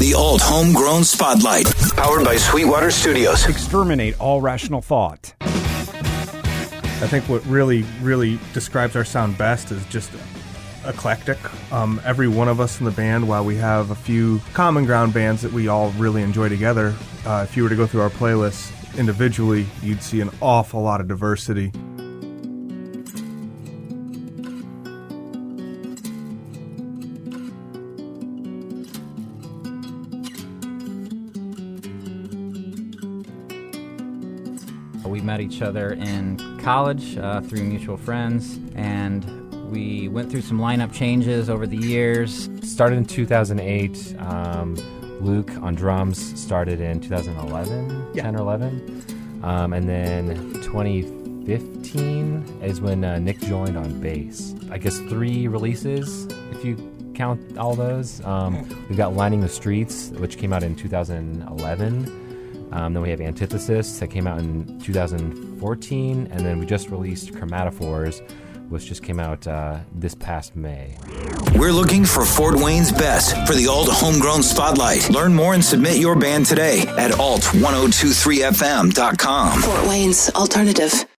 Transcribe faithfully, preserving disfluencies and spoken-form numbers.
The Alt Homegrown Spotlight, powered by Sweetwater Studios. Exterminate all rational thought. I think what really, really describes our sound best is just eclectic. Um, every one of us in the band, while we have a few common ground bands that we all really enjoy together, uh, if you were to go through our playlists individually, you'd see an awful lot of diversity. We met each other in college uh, through mutual friends, and we went through some lineup changes over the years. Started in two thousand eight. Um, Luke on drums started in two thousand eleven, yeah. ten or eleven. Um, and then twenty fifteen is when uh, Nick joined on bass. I guess three releases, if you count all those. Um, we've got Lining the Streets, which came out in two thousand eleven. Um, then we have Antithesis that came out in two thousand fourteen, and then we just released Chromatophores, which just came out uh, this past May. We're looking for Fort Wayne's best for the Alt Homegrown Spotlight. Learn more and submit your band today at alt ten twenty-three f m dot com. Fort Wayne's Alternative.